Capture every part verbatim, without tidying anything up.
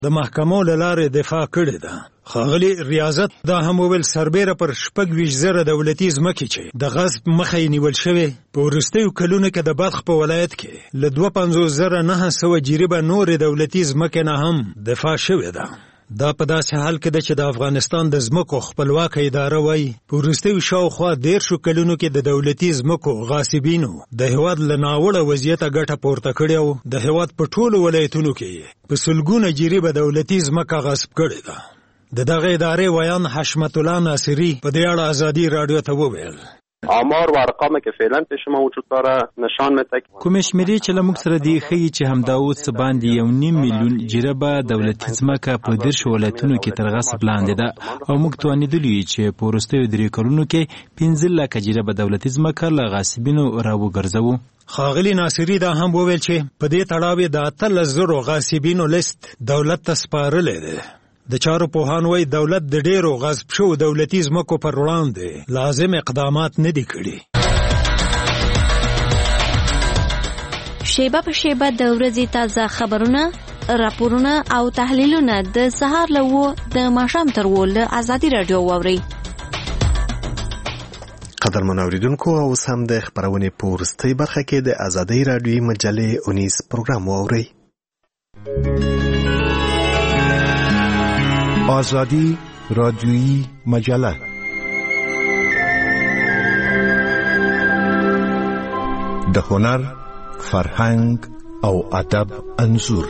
د محکمو له لارې دفاع کړې ده. ښاغلي ریاضت دا هم وویل سربیره پر شپږ ویشت زره دولتي ځمکې چې د غصب مخه یې نیول شوې په وروستیو کلونو کې د بلخ په ولایت کې له دوه پنځوس زره نهه سوه جریبه نورې دولتي ځمکې نه هم دفاع شوې ده. دا په داسې حال کې ده چې د افغانستان د ځمکو خپلواکه اداره وایي په وروستیو شاوخوا دیرشو کلونو کې د دولتي ځمکو غاصبینو د هېواد له ناوړه وضعیته ګټه پورته کړې او د هېواد په ټولو ولایتونو کې په سلګونه جریبه دولتي ځمکه غصب کړې ده. د دغه ادارې ویان حشمت الله ناصري په دې اړه ازادي رادیو ته وویل آمار و ارقامی که فعلا پیش ما وجود داره نشان میده کومې شمیرې چې له موږ سره دی ښیي چې همدا اوس باندې یو نیم میلیون جریبه دولتي ځمکه په دیرشو ولایتونو کې تر غصب لاندې ده او موږ توانېدلي یو چې په وروستیو درې کلونو کې پنځه لکه جریبه دولتي ځمکه له غاصبینو راوګرځوو. ښاغلي ناصري دا هم وویل چې په دې تړاو د اتلس زرو غاصبینو لیست دولت ته سپارلی دی. د چارو پوهان وایي دولت د ډیرو غصب شوو دولتي ځمکو پر وړاندې لازم اقدامات نه دي کړي. شیبه په شیبه د ورځې تازه خبرونه، راپورونه او تحلیلونه د سهار له اوه د ماښام تر اوه له ازادي راډیو واورئ. قدرمن اوریدونکو اوس هم د خبرونې په وروستۍ برخه کې د ازادي راډیوي مجلې اونیز پروګرام واورئ. آزادی رادیویی مجله د هنر، فرهنګ او ادب انځور.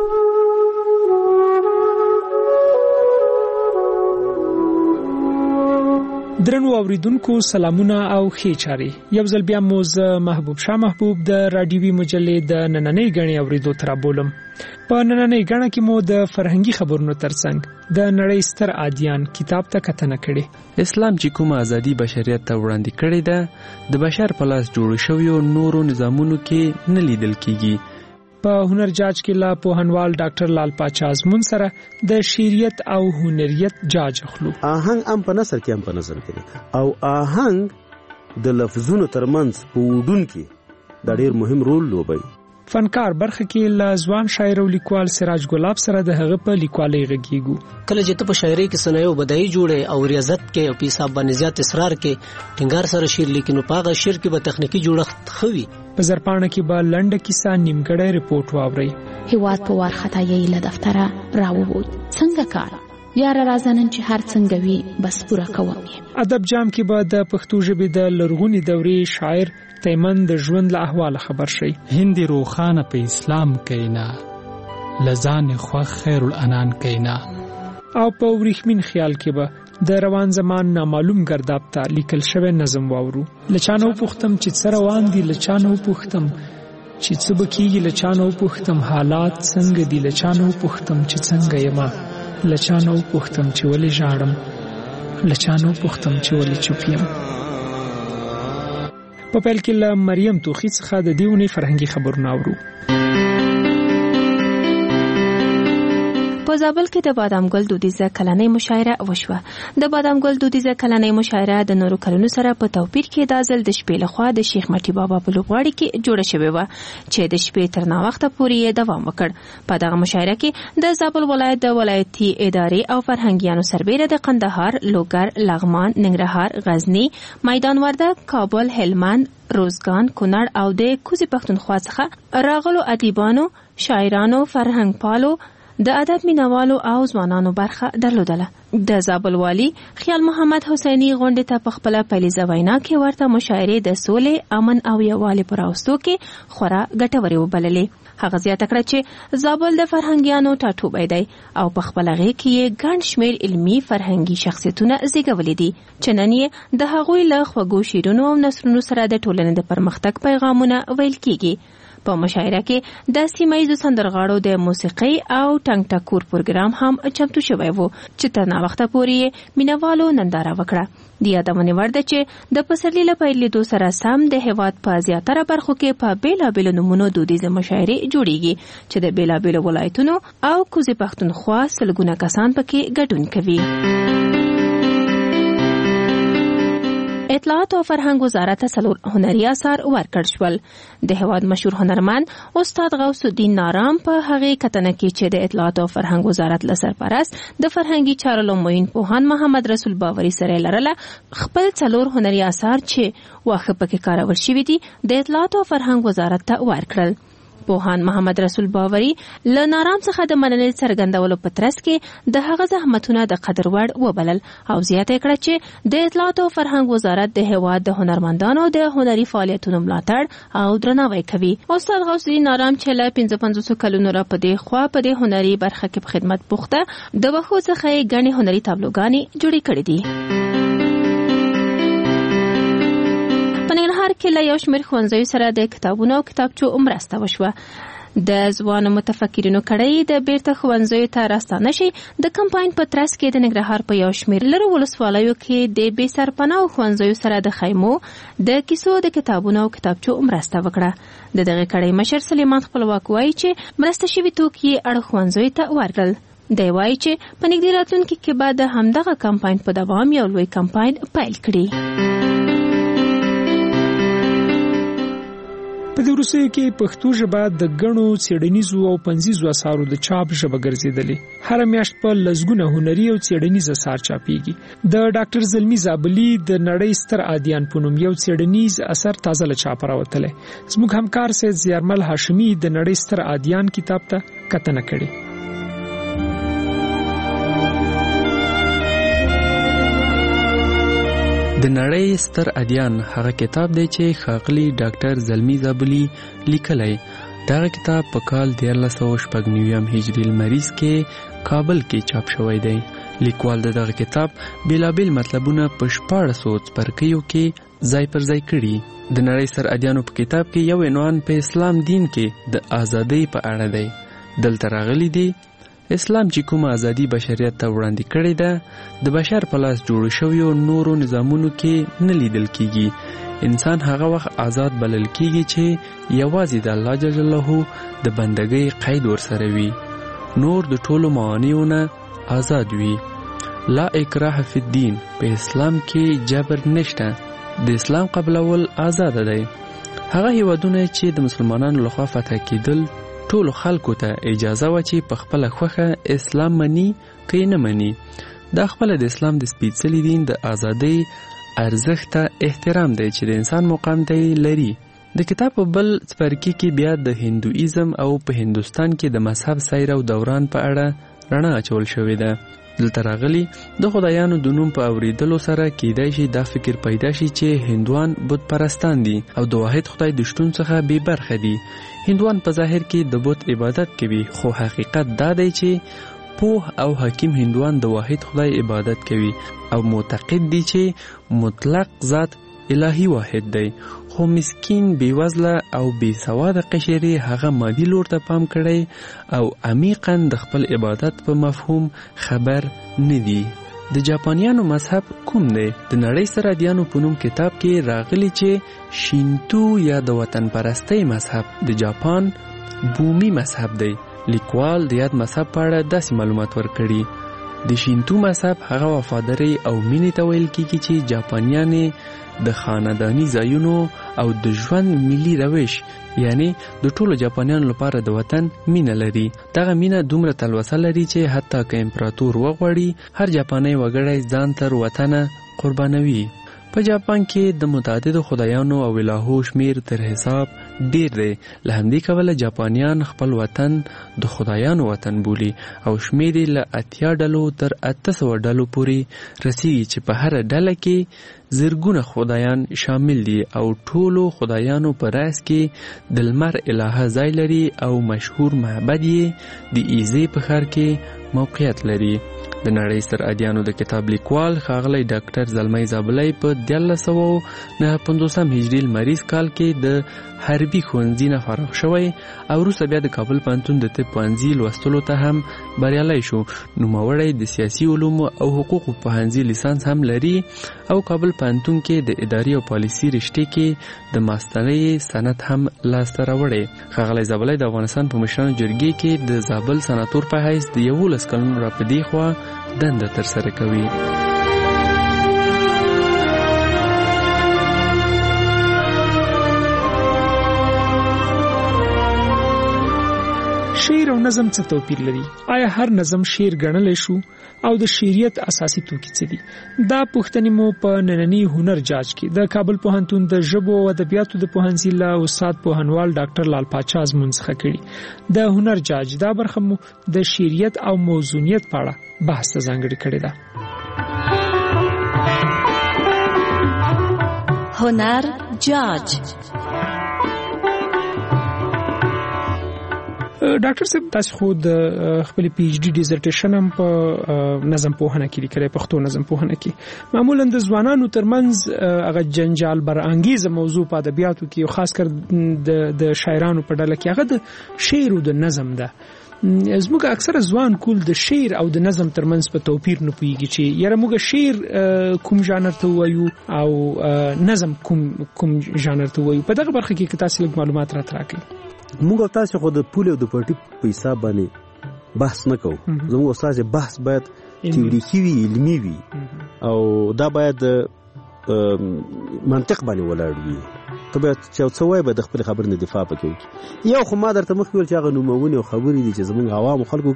درنو اوریدونکو سلامونه او ښې چارې. یو ځل بیا مو زه محبوب شاه محبوب د رادیوي مجلې د نننۍ غړي اوریدو تر بولم. په نننۍ غړه کې مو د فرهنګي خبرونو ترڅنګ د نړۍ ستر عادیان کتاب ته کتنه کړې. اسلام چې کومه ازادي بشریت ته وړاندې کړې ده د بشر په لاس جوړ شویو نورو نظامونو کې نه لیدل کیږي. په هنر جاج کې لا پوهنوال ډاکټر لال پاچا ازمون سره د شعریت او هنریت جاج اخلو. آهنګ ام په نثر کې ام په نظر کې او آهنګ د لفظونو ترمنځ په وډون کې د ډېر مهم رول لوبوي. فنکار برخه کې لا ځوان شاعر او لیکوال سراج ګلاب سره د هغه په لیکوالۍ غږیږو. کله چې ته په شاعرۍ کې سنایو بدایي جوړې او ریاضت کې او په حساب باندې زیات اصرار کې ټینګار سره شعر لیکنو پاغه شعر کې به تخنیکی جوړښت خوي. په زرپانه کې به لنډه کیسه نیمګړی رپورټ واوري. هیواد په وارخطایي له دفتره راووت. څنګه کار یاره رازنن چې هر څنګه وي بس پوره کوم. ادب جام کې به د پښتو ژبې د لرغونی دورې شاعر تیمن د ژوند له احواله خبر شي. هند روخانه په اسلام کینا لزان خو خیر الانان کینا. او په ورېښمین خیال کې به د روان زمان نامعلوم گرداب ته لیکل شوی نظم واورو. لچانو پختم چې څه روان دي، لچانو پختم چې څه بکیږي، لچانو پختم حالات څنګه دي، لچانو پختم چې څنګه یما، لچانو پختم چې ولې ژاړم، لچانو پختم چې ولې چوپ یم. په پیل کې له مریم توخی څخه د دیونی فرهنګي خبرونه اورو. په زابل کې د بادام ګل دودیزه کلنۍ مشاعره وشوه. د بادام ګل دودیزه کلنۍ مشاعره د نورو کلونو سره په توپیر کې د ځل د شپې لخوا د شیخ مټي بابا په لوبغاړي کې جوړه شوې و چې د شپې تر ناوخته پورې دوام وکړ. په دغه مشاعره کې د زابل ولایت د ولایتي ادارې او فرهنګیانو سربېره د قندهار، لوګر، لغمان، ننګرهار، غزنی، میدان وردګ، کابل، هلمند، روزګان، کونړ او د کوزي پښتونخوا څخه راغلو ادیبانو، شاعرانو، فرهنګ پالو، د ادب مینوالو او ځوانانو برخه درلودله. د زابل والی خیال محمد حسینی غونډه ته په خپل پیلیزه وینا کې ورته مشاعره د سولې، امن او یووالي پر اوستو کې خورا ګټورې وبللې. هغه زیاته کړه چې زابل د فرهنګیانو ټاټوبی دی او په خپل غږ کې ګڼ شمېر علمي فرهنګي شخصیتونه زیږولې دي چې نن یې د هغوی له خوږو شعرونو او نثرونو سره د ټولنې د پرمختګ پیغامونه ویل کیږي. په مشاعره کې د سیمایي سندرغاړو د موسیقۍ او ټنګ ټکور پروګرام هم چمتو شوی وو چې تر ناوخته پورې مینوالو ننداره وکړه. د یادونې وړ ده چې د پسرلي له پیلېدو سره سم د هېواد په زیاتره برخو کې په بېلابېلو نومونو دودیزه مشاعرې جوړیږي چې د بېلابېلو ولایتونو او کوزي پښتونخوا سلګونه کسان پکې ګډون کوي. اطلاعات او فرهنګ وزارت ته څلور هنري اثار ورکړل شول. د هیواد مشهور هنرمند استاد غوث الدین نارام په هغه کتنه کې چې د اطلاعات او فرهنګ وزارت له سرپرست د فرهنګي چارو لومړی پوهاند محمد رسول باوري سره لرله خپل څلور هنري اثار چې واخه پکې کارول شوي دي د اطلاعات او فرهنګ وزارت ته ورکړل. پوهاند محمد رسول باوري له نارام څخه د مننې څرګندولو په ترڅ کې د هغه زحمتونه د قدر وړ وبلل او زیاته کړه چې د اطلاعات او فرهنګ وزارت د هیواد د هنرمندانو د هنري فعالیتونو ملاتړ او درناوی کوي. استاد غوث الدین نارام چې له پنځه پنځوس کلونو را پدې خوا په دې هنري برخه کې په خدمت بوخته د وخو څخه غني هنري تابلوګانې جوړې کړې دي. په ننګرهار کې له یو شمېر ښوونځیو سره د کتابونو او کتابچو مرسته وشوه. د ځوانو متفکرینو کړۍ د بیرته ښوونځیو ته راستانه شي د کمپاین په ترڅ کې د ننګرهار په یو شمېر لرو ولسوالیو کې د بې سرپناه ښوونځیو سره د خیمو د کیسو د کتابونو او کتابچو مرسته وکړه. د دغه کړۍ مشر سلیمان خپلواک وایي چې مرسته شوي توکي اړ ښوونځیو ته ورکړل. دی وایي چې په نږدې راتلونکي کې به د همدغه کمپاین په دوام یو لوی کمپاین پیل کړي. په دې وروستیو کې پښتو ژبه د ګڼو څېړنیزو او پنځیزو اثارو د چاپ ژبه ګرځېدلې. هره میاشت په لسګونه هنري او څېړنیز اثار چاپېږي. د ډاکټر زلمي زابلي د نړۍ ستر عادیان په نوم یو څېړنیز اثر تازه له چاپه راوتلی. زموږ همکار سید زیارمل هاشمي د نړۍ ستر عادیان کتاب ته کتنه کړې. د نړۍ ستر ادیان هغه کتاب دی چې ښاغلي ډاکټر زلمي زابلي لیکلی. دغه کتاب په کال دیارلس سوه شپږ نویم هجري لمریز کې کابل کې چاپ شوی دی. لیکوال د دغه کتاب بیلابیل مطلبونه په شپاړسو څپرکیو کې ځای پر ځای کړي. د نړۍ ستر ادیانو په کتاب کې یو عنوان په اسلام دین کې د ازادۍ په اړه دی. دلته راغلی دی اسلام چې کومه ازادي بشریت ته وړاندې کړې ده د بشر په لاس جوړ شویو نورو نظامونو کې نه لیدل کیږي. انسان هغه وخت آزاد بلل کیږي چې یوازې د الله جل جلاله د بندګۍ قید ورسره وي، نور د ټولو معانیو نه آزاد وي. لا اکراه فی الدین، په اسلام کې جبر نشته، د اسلام قبلول آزاد دی. هغه هیوادونه چې د مسلمانانو لخوا فتح کېدل ټولو خلکو ته اجازه و چې په خپله خوښه اسلام مني که نه مني. دا خپله د اسلام د سپېڅلي دین د ازادۍ ارزښت ته احترام دی چې د انسان مقام دی لري. د کتاب په بل څپرکي کې بیا د هندویزم او په هندوستان کې د مذهب سیر او دوران په اړه رڼا اچول شوې ده. دلته راغلي د خدایانو د نوم په اوریدلو سره کیدای شي دا فکر پیدا شي چې هندوان بت پرستان دي او د واحد خدای د شتون څخه بې برخه دي. هندوان په ظاهر کې د بت عبادت کوي، خو حقیقت دا دی چې پوه او حکیم هندوان د واحد خدای عبادت کوي او معتقد دي چې مطلق ذات الهی واحد دی. خو مسکین بیوزله او بی سواده قشری هغه مادي لور ته پام کړی او عمیقا د خپل عبادت په مفهوم خبر نه دی. د جاپانیانو مذهب کوم دی؟ د نړۍ ستر ادیانو په نوم کتاب کې راغلی چې شینتو یا د وطن پرستی مذهب د جاپان بومي مذهب دی. لیکوال د یاد مذهب په اړه داسې معلومات ورکړي. د شینتو مذهب هغه وفاداري او مینې ته ویل کیږي چې جاپانیانې د خاندانی ځایونو او د ژوند ملي روش یعنی د ټولو جاپانیانو لپاره د وطن مینه لري. دغه مینه دومره تلوسه لري چې حتی که امپراتور وغواړي هر جاپانی وګړی ځان تر وطنه قربانوي. په جاپان کې د متعددو خدایانو او الهو شمیر تر حساب ډیر دی. له همدې کبله جاپانیان خپل وطن د خدایانو وطن بولي او شمیر یې له اتیا ډلو تر اته سوه ډلو پورې رسیږي چې په هره ډله کې زرګونه خدایان شامل دي او ټولو خدایانو په راس کې د لمر الهه ځای لري او مشهور معبد یې د ایزې په ښار کې موقعیت لري. د نړۍ ستر ادیانو د کتاب لیکوال ښاغلی ډاکټر زلمی زابلی په دیارلس سوه نهه پنځوسم هجري لمریز کال کې د حربي ښوونځي نه فارغ شوی او وروسته بیا د کابل پوهنتون د طب پوهنځي لوستلو ته هم بریالی شو. نوموړی د سیاسي علومو او حقوقو پوهنځي لیسانس هم لري او کابل پوهنتون کې د اداري او پالیسي رشتې کې د ماسترۍ سند هم لاسته راوړی. ښاغلی زابلی د افغانستان په مشرانو جرګې کې د زابل سناتور په حیث د یولس کلونو راپدې خوا دنده ترسره کوي. نظم څه توپیر لري؟ آیا هر نظم شعر ګڼلی شو او د شعریت اساسي توکي څه دي؟ دا پوښتنې مو په نننی هنر جاج کې د کابل پوهنتون د ژبو او ادبیاتو د پوهنځي له استاد پوهنوال ډاکټر لال پاچا ازمون څخه کړي. د هنر جاج دا برخه مو د شعریت او موزونیت په اړه بحث ته ځانګړې کړې ده. هنر جاج. ډاکټر صاحب تاسو خو د خپل پی ایچ ډي ډیزرټیشن هم په نظم پوهنه کې لیکلی، پښتو نظم پوهنه کې. معمولا د ځوانانو ترمنځ هغه جنجال برانګیزه موضوع په ادبیاتو کې او خاص کر د د شاعرانو په ډله کې هغه د شعر او د نظم ده. زموږ اکثره ځوان کول د شعر او د نظم ترمنځ په توپیر نه پوهیږي چې یاره موږ شعر کوم ژانر ته وایو او نظم کوم کوم ژانر ته وایو. په دغه برخه کې که تاسو لږ معلومات راته راکړئ. موږ تاسو خو د پوله او د پټي په حساب باندې بحث نه کوو. زموږ استاد بحث باید تیوریکي وي، علمي وي او دا باید منطق باندې ولاړ وي. ته باید چې څه وایي به د خپل خبر نه دفاع پکې وکړي. یو خو ما درته مخکې ویل چې هغه نومونه او خبرې دي چې زموږ عوامو خلکو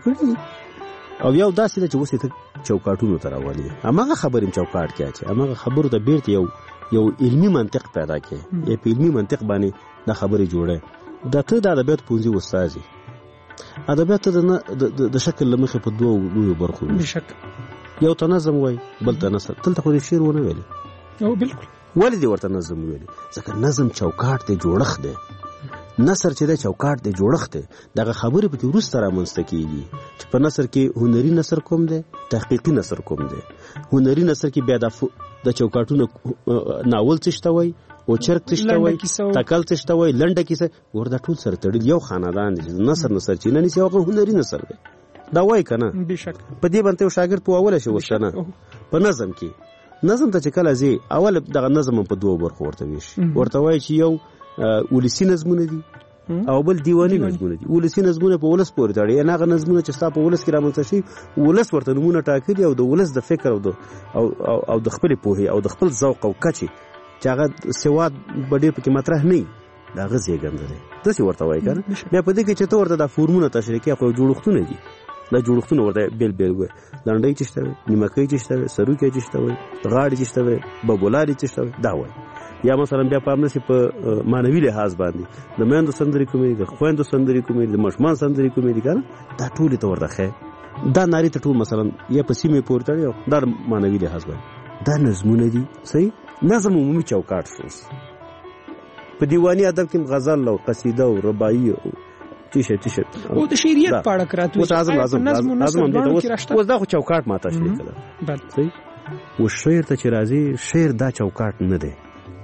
کړي او یو داسې ده چې اوس یې ته چوکاټونو ته راولي. هماغه خبرې هم چوکاټ کې اچوي، هماغه خبرو ته بیرته یو یو علمي منطق پیدا کړي، یا په علمي منطق باندې دا خبرې جوړه. دا ته د ادبیات پوهنځي استاد یې. ادبیات د شکل له مخې په دوو لویو برخو وي، یو ته نظم وایي، بل ته نثر. دلته خو د شعر ونه ویلي. او بالکل ولې دې ورته نظم ویلي؟ ځکه نظم چوکاټ دی، جوړښت دی. نثر چې دی چوکاټ دی، جوړښت دی. دغه خبرې پکې وروسته رامنځته کېږي چې په نثر کې هنري نثر کوم دی، تحقیقي نثر کوم دی. هنري نثر کې بیا د چوکاټونو ناول څه شته وایي، او چرک تشته وای، تکل تشته وای، لنډه کیسه، وردا ټول سره تړل یو خاندان دي. نثر نثر چې نه نسی هغه هنري نثر دی. دا وای کنه بشک په دې باندې شاګرد په اوله شو وسنه په نظم کې. نظم ته چې کله زی اول دغه نظم په دوه برخو ورته ویش ورته وای چې یو ولسی نظمونه دي او بل دیوانی نظمونه دي. ولسی نظمونه په ولس پورې تړي، نه هغه نظمونه چې ستا په ولس کې رامنځته شي، ولس ورته نمونه ټاکلي او د ولس د فکر او د او او د خپل پوهې او د خپل ذوق او کچې چې هغه سواد بډې پکې مطرح نه وي، دا هغه زیږنده دی. داسې ورته وایي که نه. بیا په دې کې چې ته ورته دا فورمونه تشریح کړې، خو جوړښتونه دي. دا جوړښتونه ورته بیل بیل وایي. لنډۍ چې شته وي، نیمکۍ چې شته وي، سروکی چې شته وي، غاړې چې شته وي، ببولارې چې شته وي، دا وایي. یا مثلا بیا په همداسې په معنوي لحاظ باندې د میندو سندرې کومې دي، د خویندو سندرې کومې دي، د ماشومان سندرې کومې دي که نه، دا ټولې ته ورته ښایي. دا نارې ته ټول مثلا یا په سیمې پورې تړي، دا معنوي لحاظ باندې دا نظمونه دي. صحیح. نظم عمومي چوکاټ شو. په دیوانی ادب کې غزل او قصیده او رباعي او تیشه تیشه او د شعریت په اړه کراتو اوس لازم لازم لازم اوس دا خو چوکاټ ما تشریح کړل. صحیح. و شعر ته چې راځي، شعر دا چوکاټ نه دی.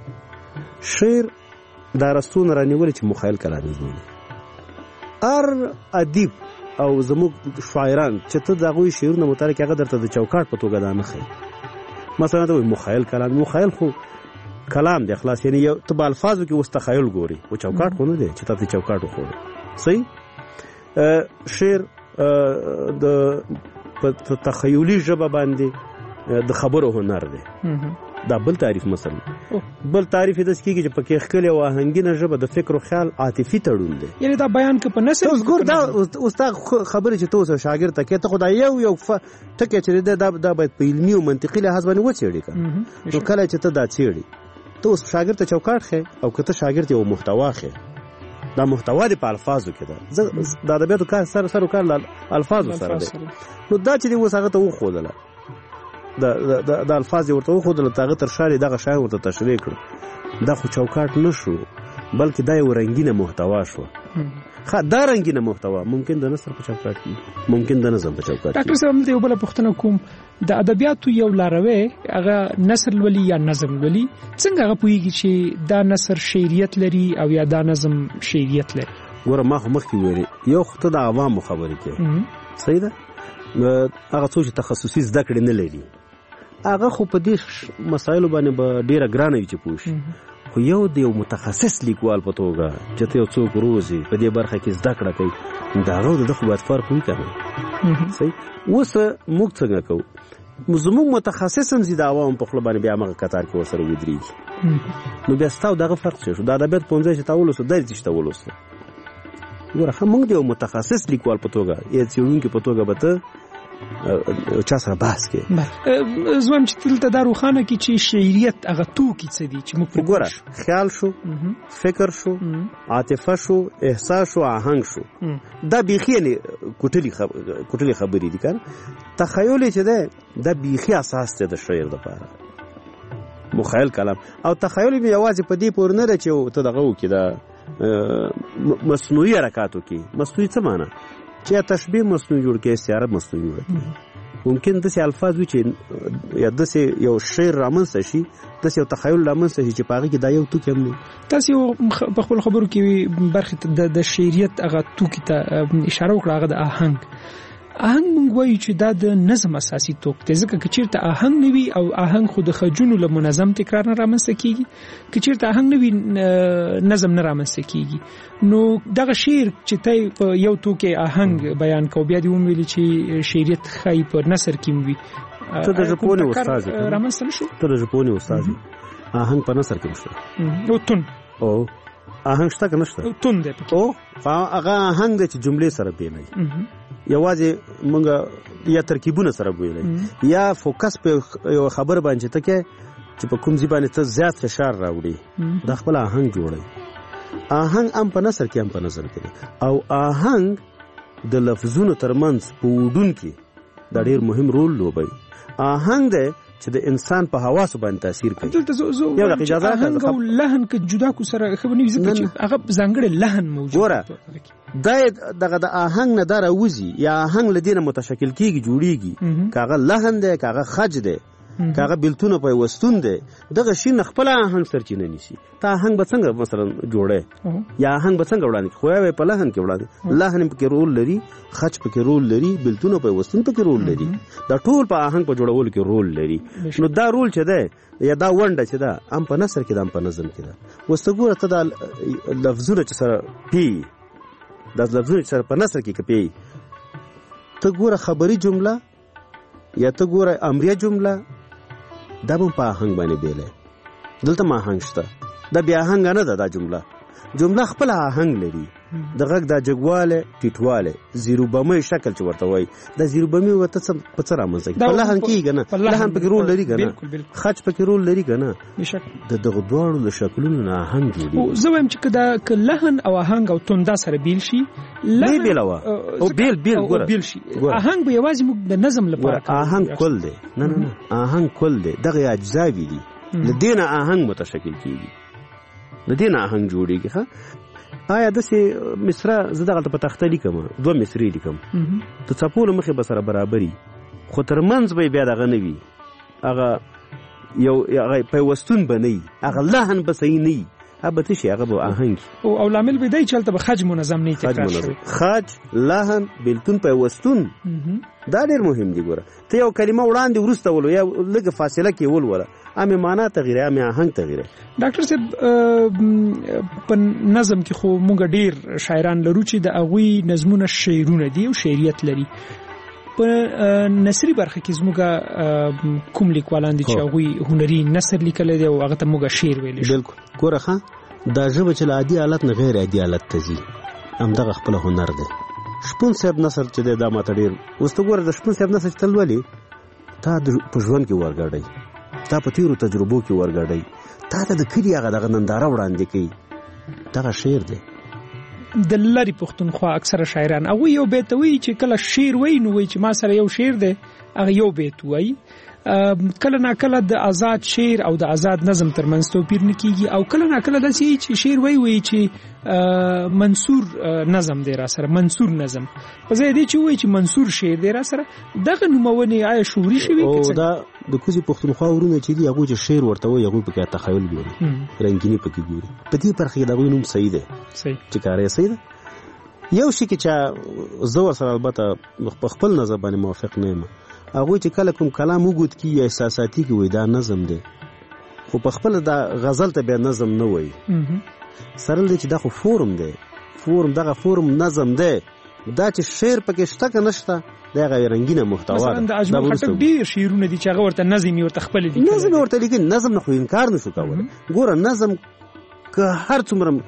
شعر دا رسونه رانیول چې مخایل کلام دی. ار ادیب او زموږ شاعران چې ته دغه شعرونه متارک هغه درته د چوکاټ په توګه دا نه خي. مثلا دا مخایل کلام، مخایل خو کلام دی خلاص، یعنی یو ته په الفاظو کې اوس تخیل ګوري، او چوکاټ خو نه دی چې تاسو چوکاټ وخورئ. صحیح. شعر د په تخیلي ژبه باندې د خبرو هنر دی. دا بل تعریف مثلا. بل تعریف د سکیږي چې پکې خکل او آهنګینه ژبه د فکر او خیال عاطفي تړون دی. یعنی دا بیان کې په نثر اوس ګور دا استاد خبره چې تاسو شاګرد ته کې ته خدای یو یو ټکی چې دا دا باید په علمي او منطقي لحاظ باندې وڅېړي کړه. نو کله چې ته دا څېړي، ته اوس شاګرد ته چوکاټ خې او کته شاګرد یو محتوا خې. دا محتوا دی په الفاظو کې ده. دا ادبیاتو کار سره سره کار الفاظو سره دی. نو دا چې اوس هغه ته وښودله، دا دا د الفاظ ورته وښودله، هغه تر شاړې دغه شاعر ورته تشریح کړ. دا خو چوکاټ نه شو، بلکې دا یو رنګینه محتوا شو. ښه، دا رنګینه محتوا ممکن د نثر په چوکاټ کې، ممکن د نظم په چوکاټ کې. ډاکټر صاحب ملته یو بل پوښتنه کوم، د ادبیاتو یو لاروی هغه نثر لولي یا نظم لولي، څنګه هغه پوهیږي چې دا نثر شعریت لري او یا دا نظم شعریت لري؟ ګوره ما خو مخکې ویلې، یو خو ته د عوامو خبرې کوې، صحیح ده. هغه څوک چې تخصصي زده کړې نه لري، هغه خو په دې مسایلو باندې به ډېره ګرانه وي چې پوه شي. خو یو د یو متخصص لیکوال په توګه چې ته یو څوک روزي په دې برخه کې زده کړه کوي، د هغه د ده خو باید فرق وي که نه؟ صحیح. اوس موږ څنګه کوو؟ زموږ متخصص هم زی د عوامو په خوله باندې بیا همغه کتار کې ورسره ودرېږي. نو بیا ستا او دغه فرق څه شو؟ د ادبیات پوهنځی چې تا ولوسته، درس چې تا ولوسته، ګوره موږ د یو متخصص لیکوال په توګه یا څېړونکي په توګه به ته چا سره بحث کې زما چې دلته دا روښانه کړي چې شعریت هغه توکي څه دي چې موږ ګوره خیال شو فکر شو عاطفه شو احساس شو آهنګ شو دا بیخي یعنې کوټلي خبرې دي که تخیل چې دی دا بیخي اساس دی د شعر دپاره مخیل کلام او تخیل مې یوازې په دې پورې نه ده چې ته دغه وکړي دا مصنوعي حرکات وکړي مصنوعي څه معنی چې یا تشبیه مصنوعي جوړ کړي استعاره مصنوعي جوړ کړي ممکن داسې الفاظ وي چې یا داسې یو شعر رامنځته شي داسې یو تخیل رامنځته شي چې په هغې کې دا یو توکي هم نه تاسو یو په خپلو خبرو کې برخې ته د شعریت هغه توکي ته اشاره وکړه هغه د آهنګ آهنګ موږ وایو چې دا د نظم اساسي توک دی ځکه که چېرته آهنګ نه وي او آهنګ خو د خجونو له منظم تکرار نه رامنځته کېږي که چېرته آهنګ نه وي نظم نه رامنځته کېږي نو دغه شعر چې تی په یو توکي آهنګ بیان کو بیا دې ومویلې چې شعریت ښایي په نثر کې وي ته د ژبپوهنې استاد یې رامنځته نه شو ته د ژبپوهنې استاد یې آهنګ په نثر کې هم شته او تون او آهنګ شته که نه شته تون دی پکې او هغه آهنګ دی چې جملې سره بیلوي یوازې مونږ یا ترکیبونه سره ویلای یا فوکس په یو خبر باندې ته کې چې په کوم ځای باندې ته زیات فشار راوړي دا خپل آهنګ جوړي آهنګ هم په نثر کې هم په نظر کې او آهنګ د لفظونو ترمنځ په وډون کې دا ډېر مهم رول لوبوي آهنګ دی چې د انسان په حواسو باندې تاثیر کوي دلته زه یو دقیقه اجازه راکړه او لحن کې جدا کو سره خبرې وي ځکه چې هغه ځانګړی لحن موجود ګوره دا دغه د آهنګ نه دا راوځي یا آهنګ له دې نه متشکل کېږي جوړېږي که هغه لحن دی که هغه خج دی که هغه بېلتونه پیوستون دی دغه شي نه خپله آهنګ سرچینه نیسي ته آهنګ به څنګه مثلا جوړی یا آهنګ به څنګه وړاندې خو یا په لحن کې وړاندې لحن پکې رول لري خج پکې رول لري بېلتونه پیوستون پکې رول لري دا ټول په آهنګ په جوړولو کې رول لري نو دا رول چې دی یا دا ونډه چې ده هم په نثر کې ده هم په نظم کې ده اوس ته ګوره ته دا لفظونه چې سره پیي دا لفظونه چې سره په نثر کې که پیي ته ګوره خبري جمله یا ته ګوره امریه جمله دا به په آهنګ باندې بیلی دلته ما آهنګ شته دا بیا آهنګ نه ده دا جمله جمله خپل آهنګ لري د غږ دا جګوالی ټیټوالی زیروبمۍ شکل چې ورته وایي دا زیروبمۍ ورته څه په څه رامنځته کېږي په لحن کېږي که نه لحن پکې رول لري که نه خج پکې رول لري که نه د دغو دواړو د شکلونو نه آهنګ جوړېږي زه وایم چې که لحن او آهنګ او تون دا سره بیل شي نه بېلوه او بیل بیل ګوره بیل شي آهنګ به یوازې موږ د نظم لپاره آهنګ کل دی نه نه نه آهنګ کل دی دغه اجزاوي دي له دې نه آهنګ متشکل کېږي له دې نه آهنګ جوړېږي ښه آیا داسې مصره زه دغلته په تخته لیکم دوه مصرې لیکم د څپو له مخې به سره برابري خو ترمنځ به یې بیا دغه نه وي هغه یو هغه پیوستون به نه وي هغه لحن به صحیح نه وي هغه به څه شي هغه به آهنګ او لامل به دی چې هلته به خج منظم نه تکرار شوی خج لحن بېلتون پیوستون دا ډېر مهم دی ګوره ته یو کلمه وړاندې وروسته ولو یا لږه فاصله کې ولوله امې معنا تغیره امې آهنګ تغیره ډاکټر صاحب په نظم کې خو موږ ډېر شاعران لرو چې د هغوی نظمونه شعرونه دي او شعریت لري په نثري برخه کې زموږ کوم لیکوالان دي چې هغوی هنري نثر لیکلی دی او هغه ته موږ شعر ویلی شو بلکل ګوره ښه دا ژبه چې له عادي حالت نه غیر عادي حالت ته ځي همدغه خپله هنر دی شپون صاحب نثر چې دی دا ماته ډېر اوس ته ګوره د شپون صاحب نثر چې ته لولې تا په ژوند کې ورګډئ تا په تیرو تجربو کې ورګډئ تا ته د کلي هغه دغه ننداره وړاندې کوي دغه شعر دی د لرې پښتونخوا اکثره شاعران هغوی یو بیت ته وایي چې کله شعر وایي نو وایي چې ما سره یو شعر دی هغه یو بیت وایي کله ناکله د آزاد شعر او د آزاد نظم ترمنځ توپیر نه کیږي او کله ناکله داسې چې شعر وایي وایي چې منصور نظم دی را سره منصور نظم په ځای دی چې وایي چې منصور شعر دی را سره دغه نومونې آیا شعوري شوي او دا د کوزي پښتونخوا ورونه چې دي هغوی چې شعر ورته وایي هغوی پکې تخیل ګوري رنګیني پکې ګوري په دې برخه کې د هغوی نوم صحیح دی چې کار یې صحیح دی یو شي کې چې زه ورسره البته په خپل نظر باندې موافق نه یم هغوی چې کله کوم کلام وګود کی یا احساساتي کې وایي دا نظم دی خو په خپله دا غزل ته بیا نظم نه وایي سره دی چې دا خو فورم دی فورم دغه فورم نظم دی دا چې شعر پکې شته که نشته دا هغه رنګینه محتوا ده مثلا د اجمل خټک ډېر شعرونه دي چې هغه ورته نظم یې ورته خپل دي نظم یې ورته لیکي نظم نه خو انکار نشو کولی ګوره نظم که هر څومره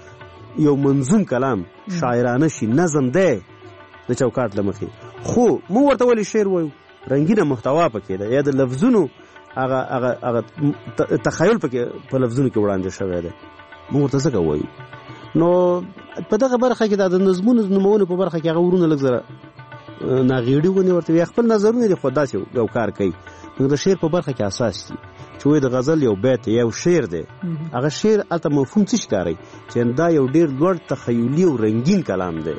یو منظوم کلام شاعرانه شي نظم دی د چوکاټ له مخې خو موږ ورته ولې شعر وایو رنګینه محتوا پکې ده یا د لفظونو هغه هغه هغه تخیل پکې په لفظونو کې وړاندې شوی دی موږ ورته ځکه وایو نو په دغه برخه کې د نظمونو نومونو په برخه کې هغه ورونه لږ زره ناغېړي ونې ورته وایي خپل نظرونه دي خو داسې یو کار کوي موږ د شعر په برخه کې اساس دي چې وایي د غزل یو بیت یو شعر دی هغه شعر هلته مفهوم څه ښکاري چې دا یو ډېر لوړ تخیلي او رنګین کلام دی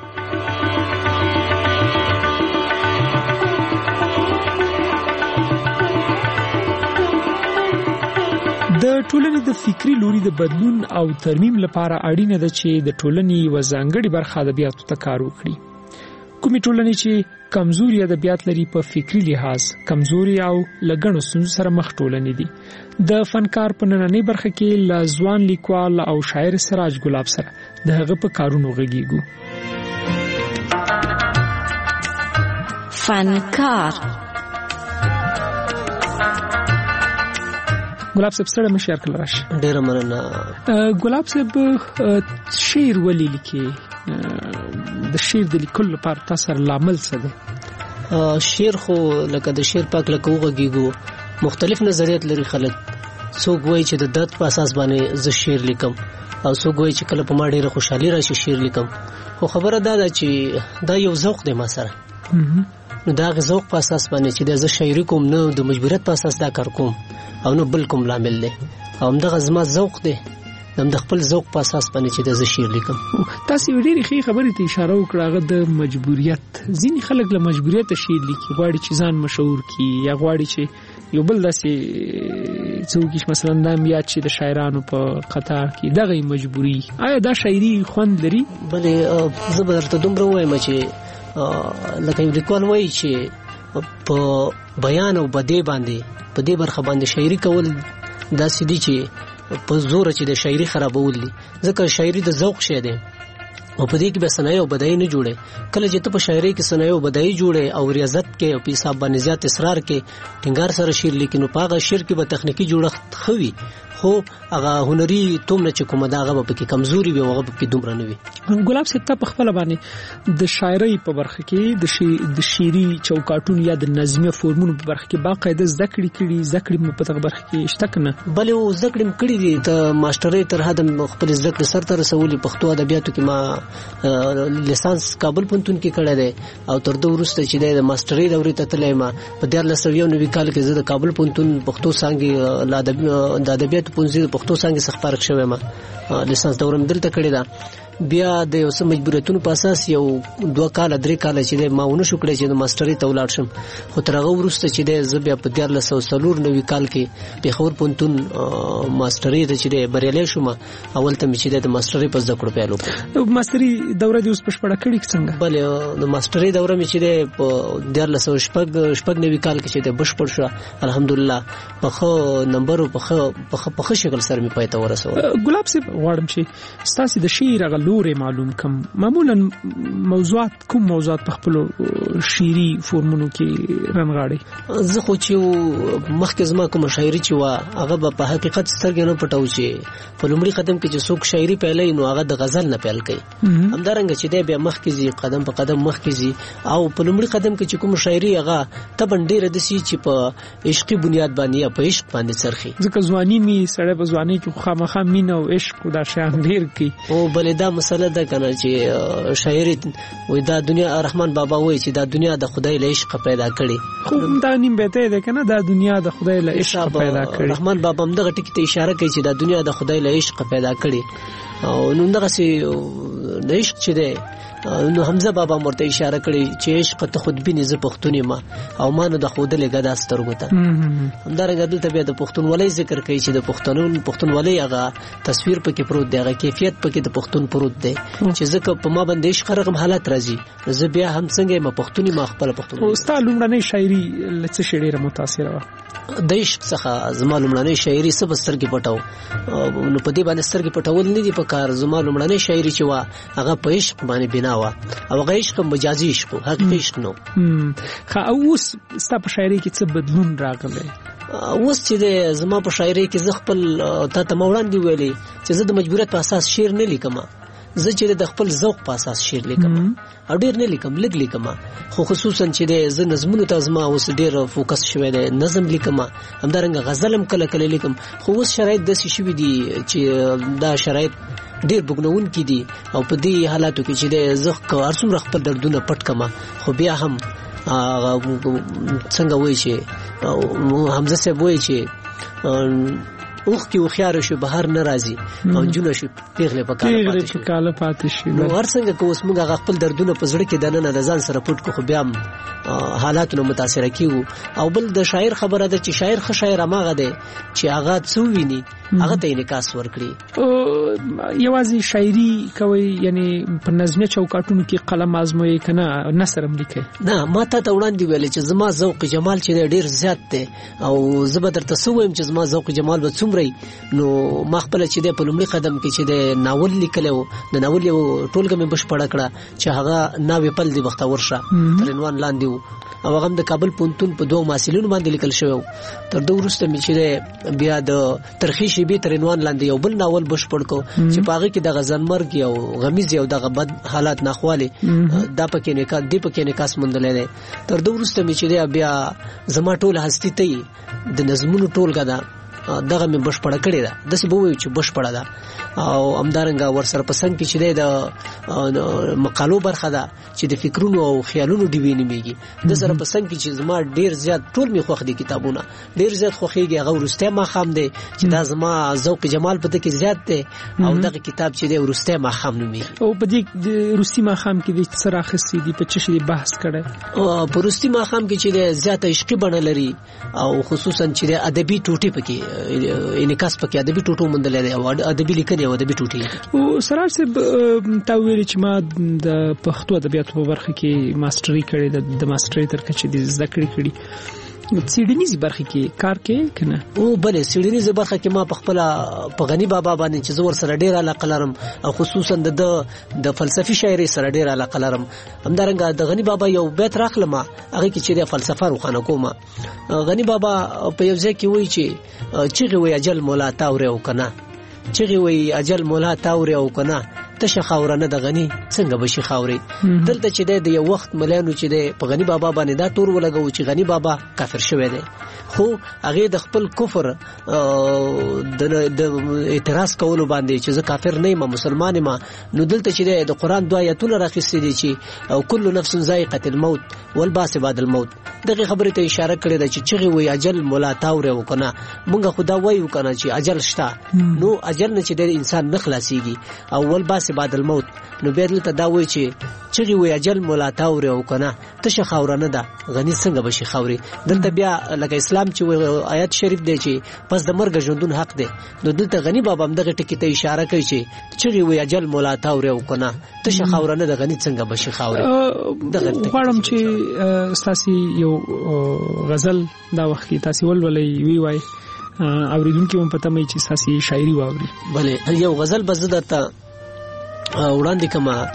د ټولنې د فکری لوري د بدلون او ترمیم لپاره اړینه ده چې د ټولنې یوه ځانګړې برخه ادبیاتو ته کار وکړي. کومې ټولنې چې کمزوري ادبیات لري په فکری لحاظ کمزوري او له ګڼو ستونزو سره مخ ټولنې دي. د فنکار په نننۍ برخه کې له ځوان لیکوال او شاعر سراج ګلاب سره د هغه په کارونو غږیږو. فنکار ګلاب صاحب سره مشار کول راشي. ډیر مننه. ګلاب صاحب شعر ولې لیکي؟ د شعر د لیکلو لپاره تاسو لامل څه دی؟ شعر خو لکه د شعر پاک لکه وغږیږو مختلف نظریات لري خلک. څوک وایي چې د درد په اساس باندې زه شعر لیکم او څوک وایي چې کله په ما ډیره خوشحالي راشي شعر لیکم. خو خبره دا ده چې دا یو ذوق دی ما سره. نو دا غ ذوق په اساس باندې چې د زه شاعري کوم نه د مجبوریت په اساس دا کار کوم او نو بل کوم لامل دی او همدغه زما ذوق دی د خپل ذوق په اساس باندې چې د زه شعر لیکم. تاسو ډېرې ښې خبرې ته اشاره وکړه هغه د مجبوریت. ځینې خلک له مجبوریت شعر لیکي غواړي چې ځان مشهور کړي یا غواړي چې یو بل داسې څوک مثلا دا یاد چې د شاعرانو په قطار کې دغه مجبوري. آیا دا شاعري خوند لري؟ بلې زه به درته دومره ووایم چې لکه یو لیکوال وایي چې په بیان او بدې باندې په دې برخه باندې شاعري کول داسې دي چې په زور چې د شاعري خرابول دي ځکه شاعري د ذوق شی دی او په دې کې به صنایع او بدایي نه جوړي. کله چې ته په شاعري کې صنایع او بدایي جوړي او ریاضت کې او په حساب باندې زیات اصرار کې ټینګار سره شعر لیکي نو په هغه شعر کې به تخنیکی جوړښت خوي خو هغه هنري تومنه چې کومه دا هغه په کې کمزوري وي او هغه په کې دومره نه وي. ګلاب صاحب ته په خپل باندې د شاعري په برخه کې د شی د شعري چوکاټونو یا د نظمیه فورمونو په برخه کې باقاعده زده کړې کړي زده کړې په دغه برخه کې شته کنه؟ بلې او زده کړې کړې دي ته ماسترۍ تر حد خپل زده کړې سر ته رسولي. پښتو ادبیاتو کې ما لیسانس کابل پوهنتون کې کړی دی او تر دې وروسته چې د ماسترۍ دورې ته تللی ما په دیارلس سوه یو نوي کال کې زه د کابل پوهنتون پښتو څانګې د ادبیاتو پوهنځي د پښتو څانګې څخه فارغ شوی ما لیسانس دوره مې دلته کړې ده. بیا د یو څه مجبوریتونو په اساس یو دوه کاله درې کاله چې ما ونه شو کړی چې د ماسترۍ ته ولاړ شم. خو تر هغه وروسته چې زه بیا په دیارلس سوه څلور نوي کال کې پېښور پوهنتون ماسترۍ ته چې بریالی شوم اول ته مې چې د ماسترۍ په زده کړو پیل وکړ. ماسترۍ دوره دې اوس بشپړه کړې څنګه؟ بلې د ماسترۍ دوره مې چې په دیارلس سوه شپږ شپږ نوي کال کې چې بشپړ شوه الحمدلله په ښه نمبر او په ښه په ښه شکل سره مې پای ته ورسول. ګلاب صاحب غواړم چې ستاسو د شعر هغه لوري معلوم کم معمولا موضوعات کوم موضوعات په خپل شعري فورمونو کې رنغاړي؟ زه خو چې مخکې زما کوم شاعري چې وا هغه په حقیقت سترګې نه پټاو چې په لومړي قدم کې چې څوک شاعري پیلای نو هغه د غزل نه پیل کوي. همدارنګه چې دی بیا مخکې ځي قدم په قدم مخکې ځي او په لومړي قدم کې چې کوم شاعري هغه تبن ډیره د سي چې په عشقي بنیاد باندې یا په عشق باندې څرخي. ځکه ځواني می سړی په ځواني کې خامخا مینه او عشق دا شیان ډیر کوي او بلې دا مسله ده کنه چې شاعري وای دا دنیا رحمان بابا وای چې دا دنیا د خدای له عشق پیدا کړي. خو دا نیم بهته ده کنه دا دنیا د خدای له عشق پیدا کړي. رحمان بابا هم دغه ټکی ته اشاره کوي چې دا دنیا د خدای له عشق پیدا کړي او نو دغه سي د عشق چې ده نو حمزه بابا مرته اشاره کړي چې عشق ته خودبینی ز پښتوني ما او ما نو د خود له غدا سترګو ته همدارنګه دلته بیا د پښتونولۍ ذکر کوي چې د پښتنون پښتونولۍ هغه تصویر پکې پروت دی هغه کیفیت پکې د پښتون پروت دی چې ځکه په ما باندې عشق رقم حالت راځي زه بیا هم څنګه ما پښتوني ما خپل پښتون. او ستاسو لومړنۍ شاعري لڅ شعر متاثر و د عشق څخه زما لومړنۍ شاعري سب سترګې پټاو نو په دې باندې سترګې پټول نه دي په کار. زما لومړنۍ شاعري چې وا هغه په عشق باندې بنا و او هغه عشق مجازي عشق حقیقي عشق نو. خا اوس ستاسو په شاعري کې څه بدلون راغلی؟ اوس چې زما په شاعري کې زه خپل تا ته موړاندې ویلي چې زه د مجبوریت په اساس شعر نه لیکم زه چې د خپل ذوق په اساس شعر لیکم او ډیر نه لیکم لږ لیکم خو خصوصا چې د نظمونو ته زما اوس ډیر فوکس شوی دی نظم لیکم همدارنګه غزلم کله کله لیکم خو اوس شرایط داسې شوي دي چې دا شرایط ډیر بګنون کې دي او په دې حالاتو کې چې د زخ ارسوم خپل دردونه پټ کما خو بیا هم څنګه وایي چې حمزه صاحب وایي چې اوخ کی وخیار شو بهر ناراضي او جون شو پیغله پکاله پاتې شو پیغله پاتې شو نو ورڅنګه کو اوس موږ خپل دردونه په زړه کې دنه د ځان سره پټ کو خو بیا حالاتونو متاثر کیو او بل د شاعر خبره ده چې شاعر خ شاعر اماغه ده چې هغه څو ویني هغه ته انعکاس ورکړي او یوازې شاعري کوي یعنی په نظمیه چوکاټونو کې قلم آزموي کنه نثر هم لیکي نه ما ته وړاندې ویل چې زما ذوق جمال چې ډیر زیات دی او زه به درته سویم چې زما ذوق جمال به څومره نو ما خپل چې د په لومړي قدم کې چې د ناول لیکلو د ناول یو ټولګه مې بشپړه کړه چې هغه ناوې پل دی بختور شه تر عنوان لاندې او هغه د کابل پونتون په دوه ماسلونو باندې لیکل شوی تر دوه وروسته مې چې بیا د ترخیشي به تر عنوان لاندې یو بل ناول بشپړ کو چې پاغه کې د غزنمرګ یو غمیز یو د بد حالات ناخواله دا پکې نه کا دی پکې نه کاس مندلې ده تر دوه وروسته مې چې بیا زما ټول هستی ته د نظمونو ټولګه ده دغه مې بشپړه کړې ده داسې به وایو چې بشپړه ده او همدارنګه ورسره پسند کې چې د مقالو برخه ده چې د فکرونو او خیالونو دی ویني میږي د سره پسند کې چې زما ډیر زیات ټول می خوښ دي کتابونه ډیر زیات خوښيږي هغه ورسته ما خام دي چې دا زما ذوق جمال پته کې زیات دی او دغه کتاب چې د ورسته ما خام نومي او په دې د روسي ما خام کې د سره خسي دي په چشي بحث کړي او په روسي ما خام کې چې د زیات عشقي بڼه لري او خصوصا چې د ادبي ټوټي پکې انعکاس پکې ادبي ټوټو مندل لري او ادبي لیکنه او ادبي ټوټي او سراج صاحب تا ویل چې ما د پښتو ادبیاتو په برخه کې ماستري کړې د ماستري تر کچې د زده کړې کړې سیډنیزي برخه کې کار کې کنه او بلې سیډنیزي برخه کې ما په خپل په غنی بابا باندې چې زور سره ډیر علاقه لرم او خصوصا د د فلسفي شاعري سره ډیر علاقه لرم همدارنګه د غنی بابا یو بیت راخلم هغه کې چې د فلسفه روخانه کومه غنی بابا په یو ځای کې وایي چې چیغي وي اجل مولا تاوري او کنه چیغي وي اجل مولا تاوري او کنه تشه خاورنه د غنی څنګه بشي خاوري دلته چې د یو وخت ملانو چې د په غنی بابا باندې دا تور ولګو چې غنی بابا کافر شوی دی خو هغه د خپل کفر د اعتراض کولو باندې چې زه کافر نه یم مسلمان یم نو دلته چې د قران دوه آیتونه راخستې دي چې او کل نفس ذائقه الموت والبعث بعد الموت دغه خبره ته اشاره کړې ده چې چغي وي اجل مولا تاوره وکنه مونږ خدا وایو کنه چې اجل شته نو اجل نه چې د انسان نه خلاصيږي او والبعث بعد الموت نو بیرل ته دا وایي چې چغي وي اجل مولا تاوره وکنه تشه خاورنه ده غنی څنګه بشي خاوري دلته بیا لکه اسلام چې آیت شریف دی چې پس د مرګ ژوندون حق دی نو دلته غنی بابا هم دغه ټکی ته اشاره کوي چې چغي وي اجل مولا تاوره وکنه تشه خاورنه ده غنی څنګه بشي خاوري دغه غواړم چې تاسو یو غزل دا وخت کې تاسو ولولې وی وای اوریدونکو هم پته مې چې تاسو شاعري واوري بله یو غزل بزدته وړاندې کما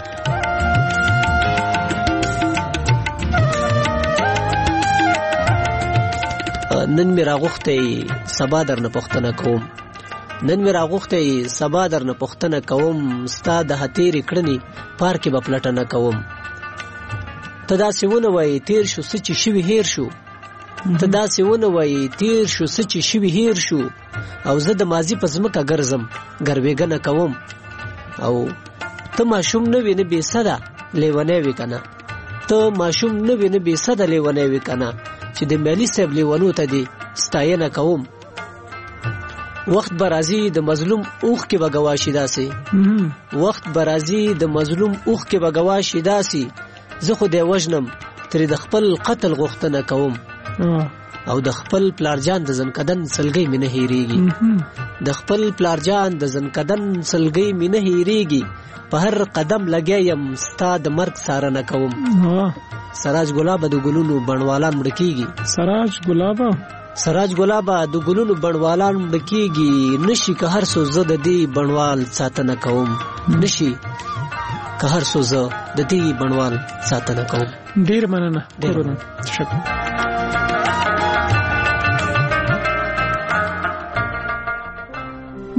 نن می راغوخته سبا درنه پختنه کوم نن می راغوخته سبا درنه پختنه کوم ستا د هتیر کړنی پارک په پلټنه کوم تدا سیونه وای تیر شو سچ شوی هیر شو تدا سیونه وای تیر شو سچ شوی هیر شو او زه د ماضی په زمکه ګرځم ګروېګنه کوم او ته ماشوم نه ویني به صدا لیونه وی کنه ته ماشوم نه ویني به صدا لیونه وی کنه چې د مالی صاحب لیونو ته دی ستاینه کوم وخت برازي د مظلوم اوخ کې بغواشي داسي وخت برازي د مظلوم اوخ کې بغواشي داسي زه خو د وجنم تر د خپل قتل غوښتنه کوم او د خپل پلارجان د زنکدن سلګي مینه هېریږي د خپل پلارجان د زنکدن سلګي مینه هېریږي په هر قدم لګایم ستا د مرګ سارنه کوم سراج ګلاب د ګلونو بڼوالان مړکیږي سراج ګلاب سراج ګلاب د ګلونو بڼوالان مړکیږي نشي که هر څو زه د دې بڼوال ساتنه کوم نشي که هر څو زه د دې بڼوال ساتنه کوم ډیر مننه ډیر شکر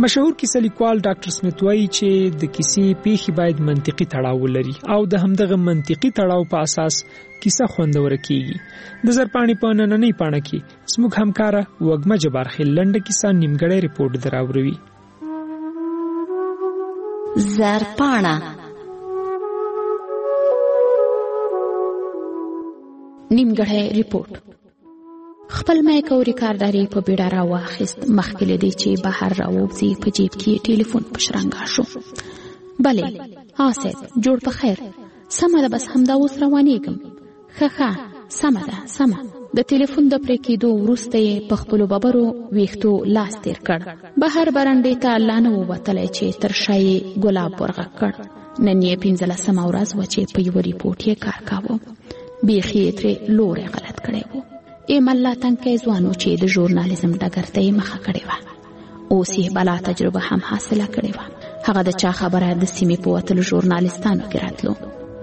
مشهور کیسه لیکوال ډاکټر سمیت وایي چې د کیسې پیښې باید منطقي تړاو ولري او د همدغه منطقي تړاو په اساس کیسه خوندوره کیږي. د زرپاڼې په نننۍ پاڼه کې زموږ همکاره وږمه جبارخیل لنډه کیسه نیمګړی ریپورټ دراوروي. زرپاڼه نیمګړی ریپورټ. خپل مایک او ریکارډر په بیړه راواخیست، مخکې له دې چې بهر راووځي په جیب کې ټلیفون په شرنګا شو. بلې آسد جوړ په خیر، سمه ده، بس همدا اوس روانېږم. ښه ښه سمه ده سمه. د ټلیفون د پرې کېدو وروسته یې په خپلو ببرو ویښتو لاس تیر کړ. بهر برنډې ته لا نه ووتلی چې تر شا یې ګلاب ورغږ کړ. نن یې پنځلسمه ورځ وه چې په یوه ریپورټ یې کار کاوه. بیخي یې ترې لوری غلط کړی و. ایمل لا تنکی ځوان و چې د ژورنالیزم ډګر ته یې مخه کړې وه. اوس یې بلا تجربه هم حاصله کړې وه. هغه د چا خبره د سیمې په وتلو ژورنالیستانو کې راتلو.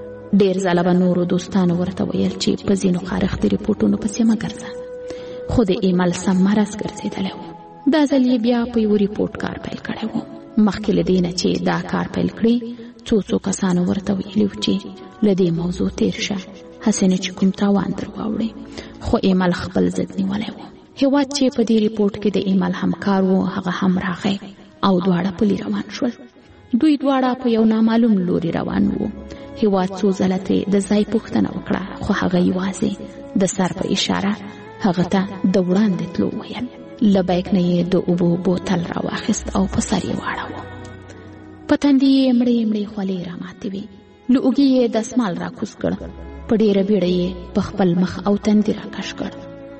ډېر ځله به نورو دوستانو ورته ویل چې په ځینو خارښتي ریپورټونو پسې مه ګرځه، خو د ایمل سم مرض ګرځېدلی و. دا ځل یې بیا په یو ریپورټ کار پیل کړی و. مخکې له دې نه چې دا کار پیل کړي څو څو کسانو ورته ویلي و چې له دې موضوع تیر شه، هسې نه چې کوم تاوان در واوړي. خو ایمل خپل ضد نیولی و. هېواد چې په دې ریپورټ کې د ایمل همکار و هغه هم راغی او دواړه پلي روان شول. دوی دواړه په یو نامعلوم لوري روان وو. هېواد څو ځله ترې د ځای پوښتنه وکړه، خو هغه یوازې د سر په اشاره هغه ته د وړاندې تلو ویل. له بیک نه یې د اوبو بوتل راواخیست او په سر یې واړاوه. په تندي یې مړې مړې خولې راماتې وې. له اوږې یې دسمال راکوز کړ. په ډېره بیړه یې په خپل مخ او تندي راکش کړ.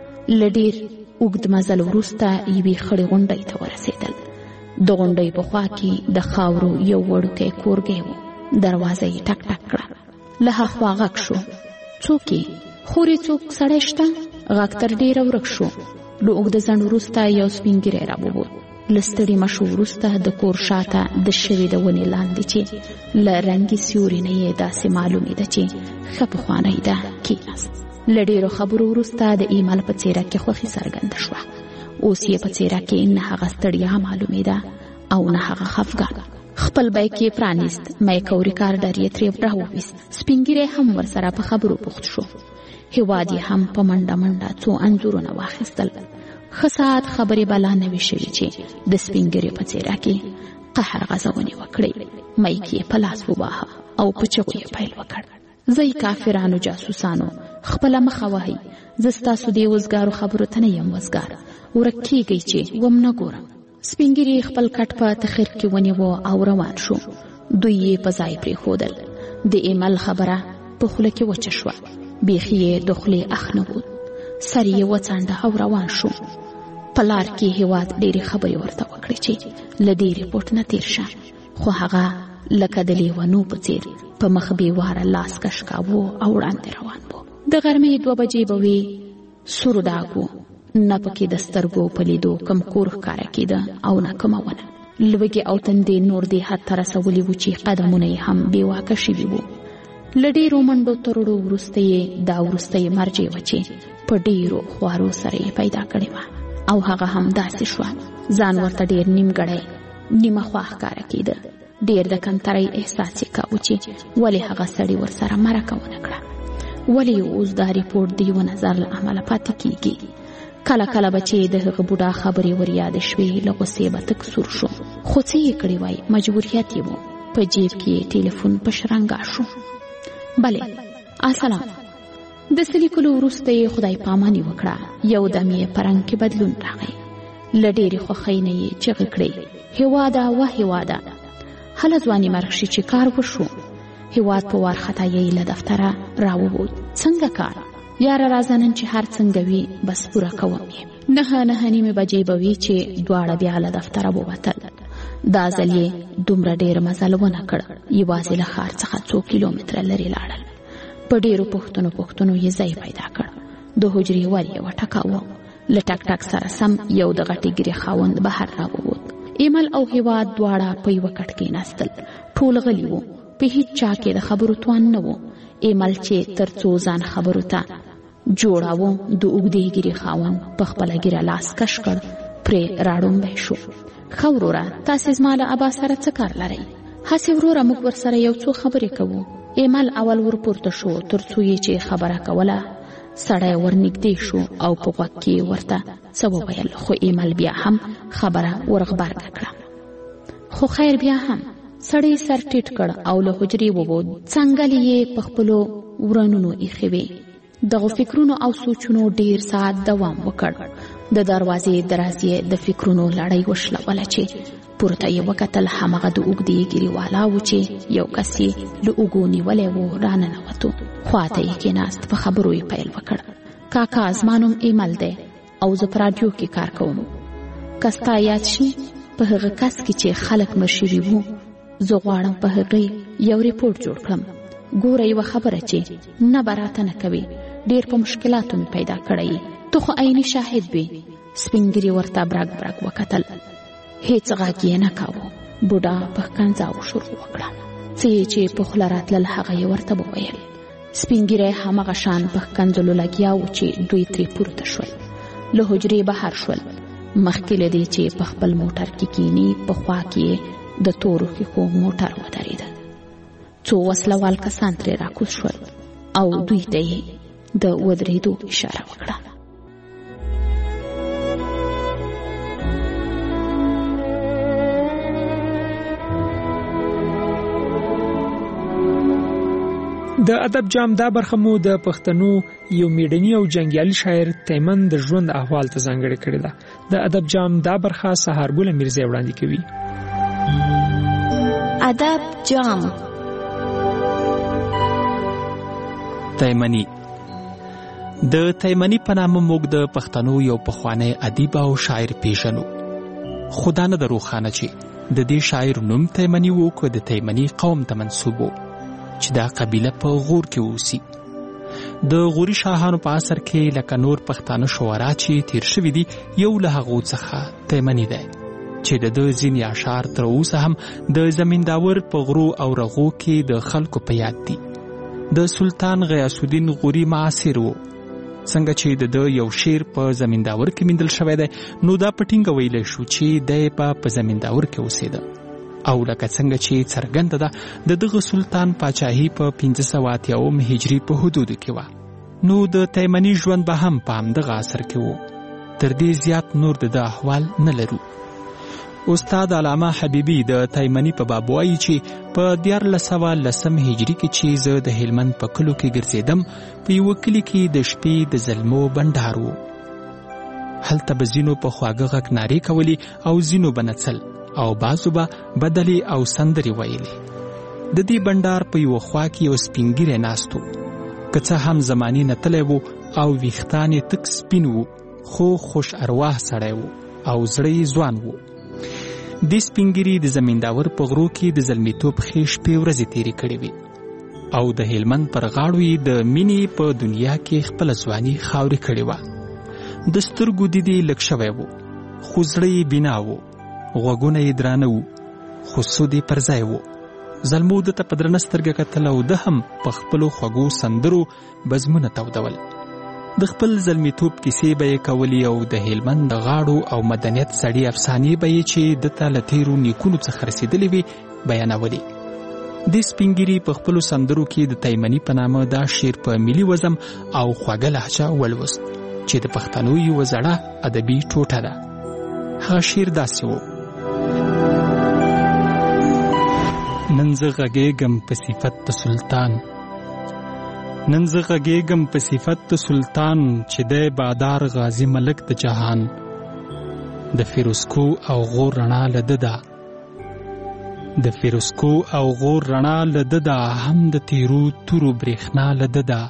له ډېر اوږد مزل وروسته یوې خړې غونډۍ ته ورسېدل. د غونډۍ په خوا کې د خاورو یو وړوکی کورګی و. دروازه یې ټک ټک کړه. له هاخوا غږ شو، څوک یې؟ خورې څوک سړی شته؟ غږ تر ډېره ورک شو. له اوږده ځنډ وروسته یو سپین ږیری راووت. له ستړي مشو وروسته د کور شاته د شوې د ونې لاندې چې له رنګي سیوري نه یې داسې معلومېده چې ښه پخوانی ده کېناست. له ډېرو خبرو وروسته د ایمل په څېره کې خوښي څرګنده شوه. اوس یې په څېره کې نه هغه ستړیا معلومېده او نه هغه خفګان. خپل بیک یې پرانیست، مایک او ریکارډر یې ترې راوویست. سپین ږیری هم ورسره په خبرو بوخت شو. هېواد یې هم په منډه منډه څو انځورونه واخیستل. ښه ساعت خبرې بلا نه وي شوي چې د سپین ږیري په څېره کې قهر غځونې وکړې. مایک یې په لاس وواهه او په چغو یې پیل وکړ. زه کافرانو جاسوسانو خپله مخه وهئ، زه ستاسو دې وزګارو خبرو ته نه یم وزګار، ورک کېږئ چې وم نه ګورم. سپین ږیري خپل کټ په تخیر کې ونیوه او روان شو. دوی یې په ځای پرېښودل. د ایمل خبره په خوله کې وچه شوه. بیخي یې د خولې اخ نه بود. سر یې وڅانډه او روان شو. په لار کې هېواد ډېرې خبرې ورته وکړې چې له دې ریپورټ نه تېر شه، خو هغه لکه د لیونو په څېر په مخ بېواره لاس کش کاوه او وړاندې روان و. د غرمې دوه بجې به وې. سور ډاګ و، نه پکې د سترګو په لیدو کم کور ښکاره کېده او نه کومه ونه. لوږې او تندې نور دې حد ته رسولي وو چې قدمونه یې هم بېواکه شوي وو. له ډېرو منډو ترړو وروسته یې دا وروستۍ مرجې وه چې په ډېرو خوارو سره یې پیدا کړې وه، او هغه هم داسې شوه ځان ورته ډېر نیمګړی نیمه خوا ښکاره کېده. ډېر د کمترۍ احساس یې کاوه چې ولې هغه سړي ورسره مرکه ونه کړه، ولې اوس دا ریپورټ د یوه نظر له امله پاتې کېږي. کله کله به چې د هغه بوډا خبرې ور یادې شوې له غوسې به تک سور شو، خو څه یې کړی وای، مجبوریت یې و. په جیب کې یې ټلیفون په شرنګا شو. بلې السلام. د څه لیکلو وروسته یې خدای پاماني وکړه. یو دم یې په رنګ کې بدلون راغی. له ډېرې خوښۍ نه یې چغې کړې، هېواده و هېواده، هله ځواني مرګ شي چې کار وشو. هېواد په وارخطایۍ له دفتره راووت. څنګه کار؟ یاره راځه نن چې هر څنګه وي بس پوره کوم یې. نهه نهه نیمې بجې به وي چې دواړه بیا له دفتره ووتل. دا ځل یې دومره ډېر مزل ونه کړ. یوازې له ښار څخه څو کیلومتره لرې لاړل. په ډېرو پوښتنو پوښتنو یې ځای پیدا کړ. د حجرې ور یې وټکاوه. له ټک ټک سره سم یو د غټې ګیرې خاوند بهر راووت. ایمل او هېواد دواړه په یوه کټ کېناستل. ټول غلي وو. په هیڅ چا کې د خبرو توان نه و. ایمل چې تر څو ځان خبرو ته جوړاوه، د اوږدې ګیرې خاوند په خپله ګیره لاس کش کړ. پرې راړومبی شو. ښه وروره، تاسې زما له ابا سره څه کار لرئ؟ هسې وروره موږ ورسره یو څو خبرې کوو. ایمل اول ورپورته شو تر څو یې چې خبره کوله سړی ورنږدې شو او په غوږ کې ورته څه وویل، خو ایمل بیا هم خبره ورغبرګه کړه. خو خیر بیا هم سړی سر ټیټ کړ او له حجرې ووت. څنګلې یې په خپلو ورنونو ایښې وې. دغو فکرونو او سوچونو ډیر ساعت دوام وکړ. د دروازې درازې د فکرونو لړۍ وشلوله چې پورته یې وکتل. همغه د اوږدې ږیرې والا و چې یو کس یې له اوږو نیولی و راننوتو. خواته یې کېناست، په خبرو یې پیل وکړ. کاکا، زما نوم ایمل دی او زه په راډیو کې کار کوم. که ستا یاد شي په هغه کس کې چې خلک مړ شوي وو، زه غواړم په هغې یو ریپورټ جوړ کړم. ګوره یوه خبره چې نه به راته نه کوي، ډېر په مشکلاتو مې پیدا کړی. ته خو عیني شاهد وې. سپین ږیري ورته برګ برګ وکتل. هیڅ غږ یې نه کاوه. بوډا په ښکنځاو شروع وکړه. څه یې چې په خوله راتلل هغه یې ورته وویل. سپین ږیری همغه شان په ښکنځلو لګیا و چې دوی ترې پورته شول. له حجرې بهر شول. مخکې له دې چې په خپل موټر کې کیني، په خوا کې د تورو ښیښو موټر ودرېده. څو وسلوال کسان ترې راکوز شول او دوی ته یې د ودرېدو اشاره وکړه. د ادب جام دا برخه مو د پښتنو یو میډني او جنګیالي شاعر تیمن د ژوند احوال ته ځانګړې کړې ده. د ادب جام دا برخه سهارګل میرزا وړاندې کوي. ادب جام. تیمنی. د تیمنی په نامه موږ د پښتنو یو پخوانی ادیب او شاعر پیژنو. خو دا نه ده روښانه چې د دې شاعر نوم تیمنی و که د تیمنی قوم ته منسوب و چې دا قبیله په غور کې اوسي. د غوري شاهانو په عصر کې لکه نور پښتانه شعرا چې تیر شوي دي، یو له هغو څخه تیمنی دی چې د ده ځینې اشعار تر اوسه هم د زمینداور په غرو او رغو کې د خلکو په یاد دي. د سلطان غیاث الدین غوري معاصر و. څنګه چې د ده یو شعر په زمینداور کې موندل شوی دی، نو دا په ټینګه ویلی شو چې دی به په زمینداور کې اوسېده. او لکه څنګه چې څرګنده ده د دغه سلطان پاچاهي په پنځه سوه اتیاوم هجري په حدودو کې وه. نو د تیمني ژوند به هم په همدغه عصر کې و. تر دې زیات نور د ده احوال نه لرو. استاد علامه حبیبي د تیمني په باب وایي چې په دیارلس سوه لسم هجري کې چې زه د هلمند په کلو کې ګرځېدم، په یوه کلي کې د شپې د زلمو بنډار و. هلته به ځینو په خواږه غږ نارې کولې او ځینو به نڅل او بعضو به بدلې او سندرې ویلې. د دې بنډار په یوه خوا کې یو سپین ږیری ناست و. که څه هم زمانې نتلی و او ویښتان یې تک سپین و، خو خوش ارواح سړی و او زړه یې ځوان و. دې سپین ږیري د زمینداور په غرو کې د زلمیتوب ښې شپې ورځې تېرې کړې وې او د هلمند پر غاړو یې د مینې په دنیا کې خپله ځواني خاورې کړې وه. د سترګو دید یې لږ شوی و، خو زړه یې بینا و. غوږونه یې درانه وو، خو سود یې پر ځای و. زلمو ده ته په درنه سترګه کتل او ده هم په خپلو خوږو سندرو بزمونه تودول. د خپل زلمیتوب کیسې به یې کولې او د هلمند د غاړو او مدنیت سړي افسانې به یې چې ده ته له تېرو نیکونو څخه رسېدلې وې بیانولې. دې سپین ږیري په خپلو سندرو کې د تیمني په نامه دا شعر په ملي وزم او خوږه لهجه ولوست چې د پښتنو یوه زړه ادبي ټوټه ده. هغه شعر داسې و: نن زه غږېږم په صفت د سلطان، نن زه غږېږم په صفت د سلطان چې دی بادار غازي ملک د جهان. د فیروزکو او غور رڼا له ده ده، د فیروزکو او غور رڼا له ده ده، هم د تیرو تورو برېښنا له ده ده.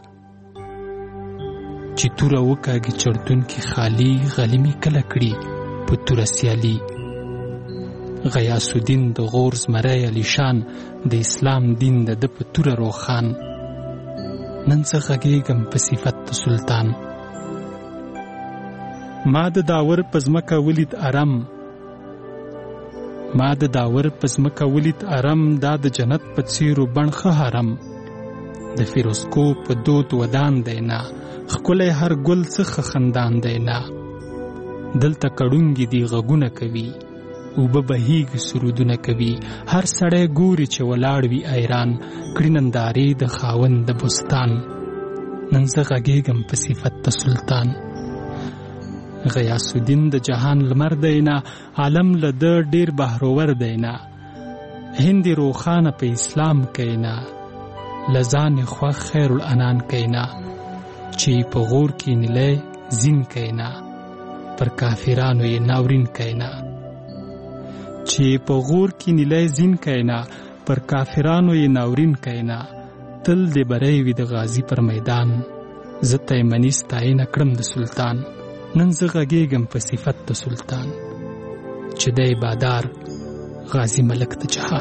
چې توره وکاږي چړتونکي خالي، غلیمې کله کړي په توره سیالي. غیاث الدین د غور زمری علیشان، د اسلام دین د ده په توره روښان. نن زه غږېږم په صفت د سلطان. ما د داور په ځمکه ولید ارم، ما د داور په ځمکه ولید ارم، دا د جنت په څېرو بڼ ښه حرم. د فیروزکو په دود ودان دی نه، ښکلی هر ګل څخه خندان دی نه. دلته کډونګي دی غږونه کوي اوبه بهیږي سرودونه کوي هر سړی ګوري چې ولاړ وي ایران کړي نندارې د خاوند د بستان نن زه غږېږم په صفت د سلطان غیاث الدین د جهان لمر دینا عالم له ده ډېر بهرور دینا هند روخانه په اسلام کینا لزان خوښ خیر الانان کینا چې په غور کې نلی زین کینا پر کافرانو یې ناورین کینا چې په غور کې نلی زین کینا پر کافرانو یې ناورین کینا تل دې بری وي د غازی پر میدان زه تیمني ستاینه کړم د سلطان نن زه غږېږم په صفت د سلطان چې دی بادار غازی ملک د جهان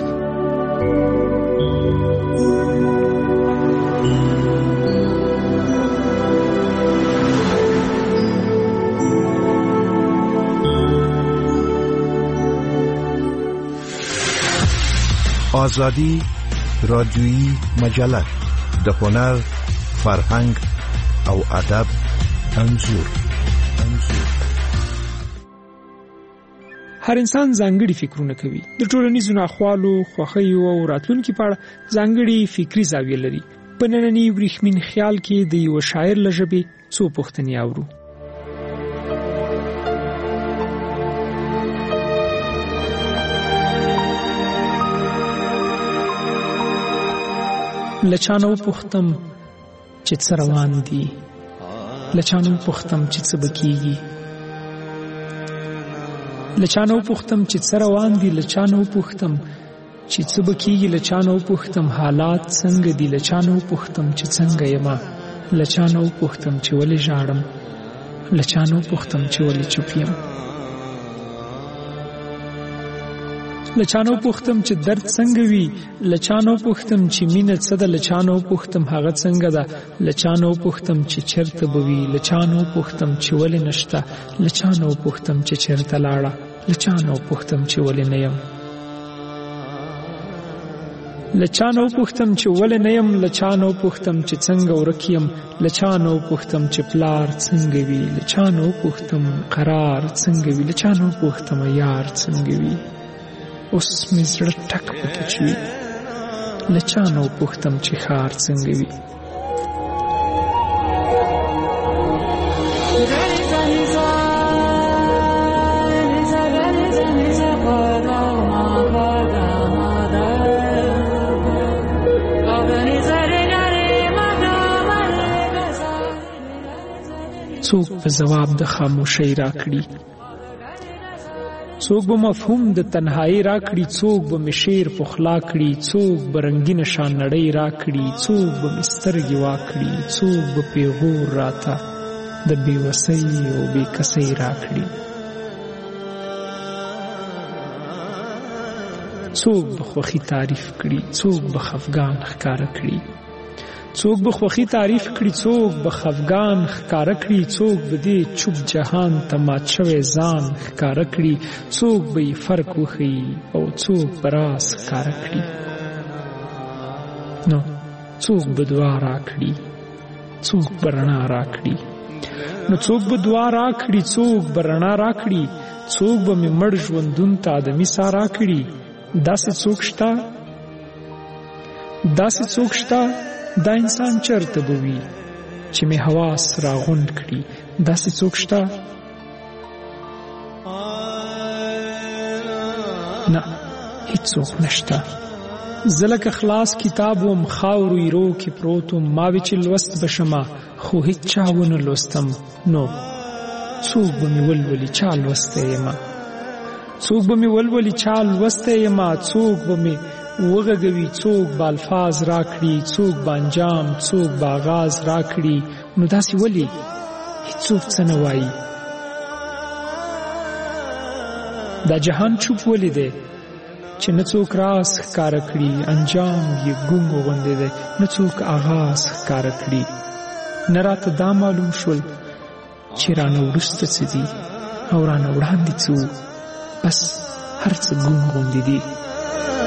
آزادی رادیویی مجله د هنر فرهنګ او ادب انځور هر انسان ځانګړي فکرونه کوي د ټولنیزو ناخوالو خوښیو او راتلونکي په اړه ځانګړي فکري زاویه لري په ننني وریښمین خیال کې د یو شاعر له ژبې څو پوښتنې اورو لچانو پوښتم چې څه روان دي لچانو پوښتم چې څه بکیږي لچانو پوښتم چې څه روان دي لچانو پوښتم چې څه بکیږي لچانو پوښتم حالات څنګه دي لچانو پوښتم چې څنګه یم لچانو پوښتم چې ولې ژاړم لچانو پوښتم چې ولې چوپ یم لچانو پوښتم چې درد څنګه وي لچانو پوښتم چې مینه څه ده لچانو پوښتم هغه څنګه ده لچانو پوښتم چې چیرته به وي لچانو پوښتم چې ولې نشته لچانو پوښتم چې چیرته لاړه لچانو پوښتم چې ولې نه یم لچانو پوښتم چې ولې نه یم لچانو پوښتم چې څنګه ورک یم لچانو پوښتم چې پلار څنګه وي لچانو پوښتم قرار څنګه وي لچانو پوښتم یار څنګه وي اوس مې زړه ټک پکې چوي لچانو پوښتم چې ښار څنګه وي څوک په ځواب د خاموشۍ راکړي څوک به مفهوم د تنهایی راکړي څوک به مې شعر پخلا کړي څوک به رنګینه شان نړۍ راکړي څوک به مې سترګې واکړي څوک به پیغور راته د بېوسۍ او بېکسۍ راکړي څوک به خوښي تعریف کړي څوک به خفګان ښکاره کړي څوک به خوښي تعریف کړي څوک به خفګان ښکاره کړي څوک به دې چوپ جهان ته مات شوی ځان ښکاره کړي څوک به یې فرق وښیي او څوک به راز ښکاره کړي نو څوک به دعا راکړي څوک به رڼا راکړي نو څوک به دعا راکړي څوک به رڼا راکړي څوک به مې مړ ژوندون ته آدمي سا راکړي داسې څوک شته داسې څوک شته دا انسان چرته به وي چې مې حواس راغونډ کړي داسې څوک شته نه هیڅوک نشته زه لکه خلاص کتاب وم خاورو ایرو کې پروت وم ما وی چې لوست بشمه خو هیڅ چا ونه لوستم نو څوک به مې ولولي چا لوستی یمه څوک به مې ولولي چا لوستی یمه څوک به مې وغږوي څوک به الفاظ راکړي څوک به انجام څوک به آغاز راکړي نو داسې ولې هیڅوک څه نه وایي دا جهان چوپ ولې دی چې نه څوک راز ښکاره کړي انجام یې ګونګ غوندې دی نه څوک آغاز ښکاره کړي نه راته دا معلوم شول چې رانه وروسته څه دي او رانه وړاندې څه بس هر څه ګونګ غوندې دي